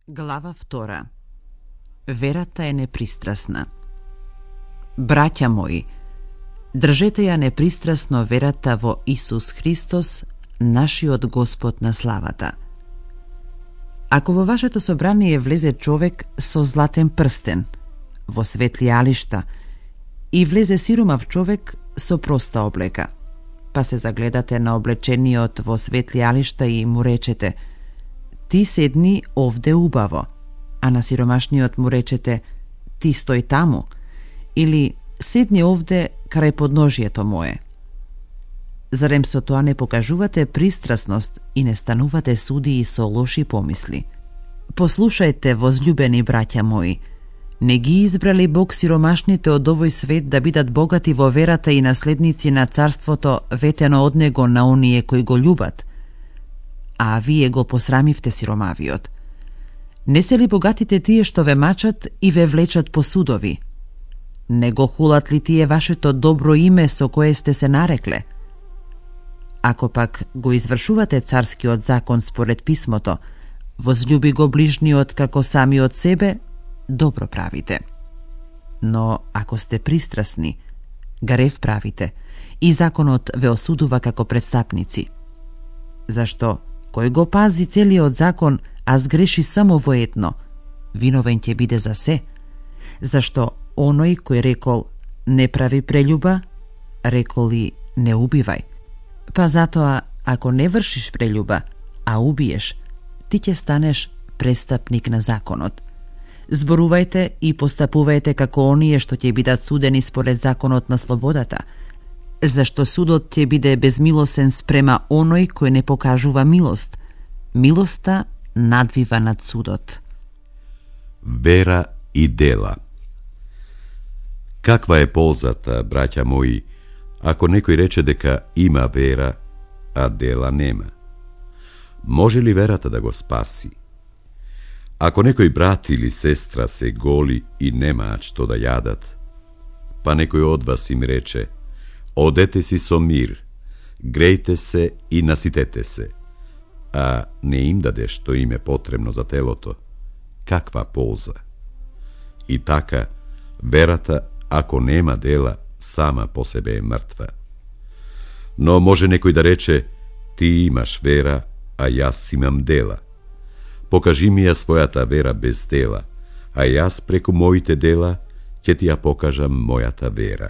Глава 2. Верата е непристрасна. Браќа мои, држете ја непристрасно верата во Исус Христос, нашиот Господ на славата. Ако во вашето собрание влезе човек со златен прстен, во светли алишта, и влезе сиромав човек со проста облека, па се загледате на облечениот во светли алишта и му речете: ти седни овде убаво, а на сиромашниот му речете: ти стој таму, или седни овде крај подножието мое. Зарем со тоа не покажувате пристрасност и не станувате судии со лоши помисли? Послушајте, возлюбени браќа мои, не ги избрали Бог сиромашните од овој свет да бидат богати во верата и наследници на царството ветено од него на оние кои го љубат, а вие го посрамивте сиромавиот. Не се ли богатите тие што ве мачат и ве влечат по судови? Не го хулат ли тие вашето добро име со кое сте се нарекле? Ако пак го извршувате царскиот закон според писмото, возлюби го ближниот како самиот себе, добро правите. Но ако сте пристрасни, гарев правите и законот ве осудува како престапници. Зашто кој го пази целиот закон, а сгреши само во едно, виновен ќе биде за се. Зашто оној кој рекол не прави прељуба, рекол и не убивај. Па затоа, ако не вршиш прељуба, а убиеш, ти ќе станеш престапник на законот. Зборувајте и постапувајте како оние што ќе бидат судени според законот на слободата, зашто судот ќе биде безмилосен спрема оној кој не покажува милост. Милоста надвива над судот. Вера и дела. Каква е ползата, браќа мои, ако некој рече дека има вера, а дела нема? Може ли верата да го спаси? Ако некој брат или сестра се голи и немаат што да јадат, па некој од вас им рече: одете си со мир, грејте се и наситете се, а не им даде што им е потребно за телото, каква полза? И така, верата, ако нема дела, сама по себе е мртва. Но може некој да рече: ти имаш вера, а јас имам дела. Покажи ми ја својата вера без дела, а јас преку моите дела ќе ти ја покажам мојата вера.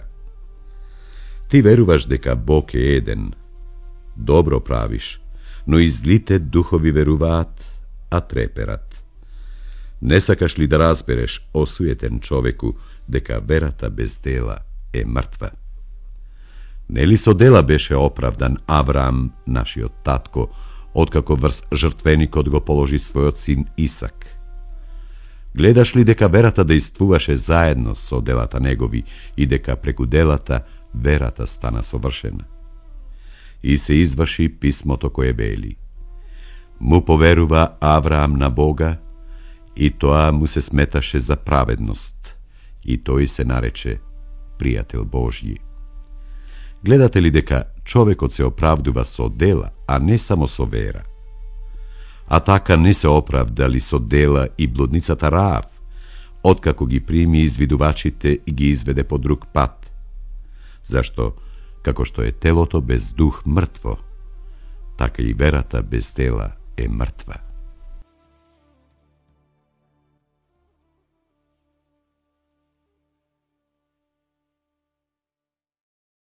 Ти веруваш дека Бог е еден. Добро правиш, но и злите духови веруваат, а треперат. Не сакаш ли да разбереш, осуетен човеку, дека верата без дела е мртва? Нели со дела беше оправдан Авраам, нашиот татко, откако врз жртвеникот го положи својот син Исак? Гледаш ли дека верата действуваше заедно со делата негови и дека преку делата верата стана совршена? И се изврши писмото кое вели: му поверува Авраам на Бога, и тоа му се сметаше за праведност, и тој се нарече пријател Божји. Гледате ли дека човекот се оправдува со дела, а не само со вера? А така не се оправдали со дела и блудницата Раав, откако ги прими извидувачите и ги изведе по друг пат. Зашто, како што е телото без дух мртво, така и верата без дела е мртва.